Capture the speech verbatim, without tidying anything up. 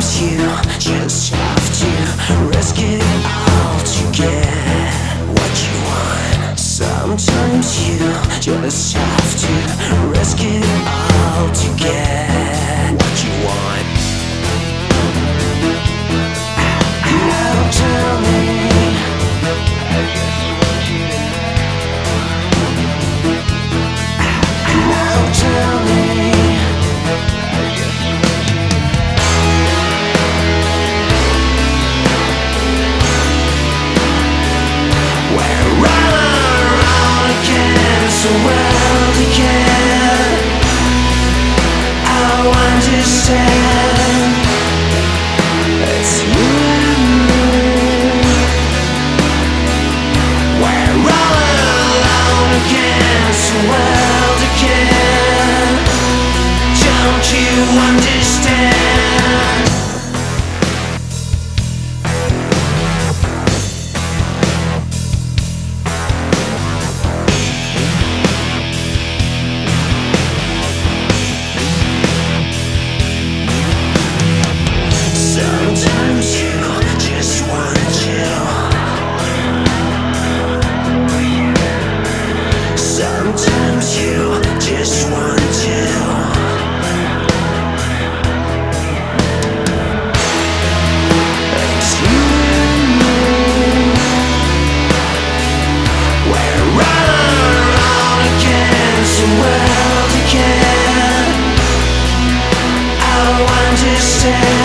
Sometimes you just have to risk it all to get what you want. Sometimes you just have to risk it all to get what you want. Now tell me, now tell me, we're running around against the world again. I understand it's you and me. We're running around against the world again. Don't you understand? Sometimes you just wanna chill. Sometimes you just wanna chill. It's you and me. We're running around against the world again. I understand.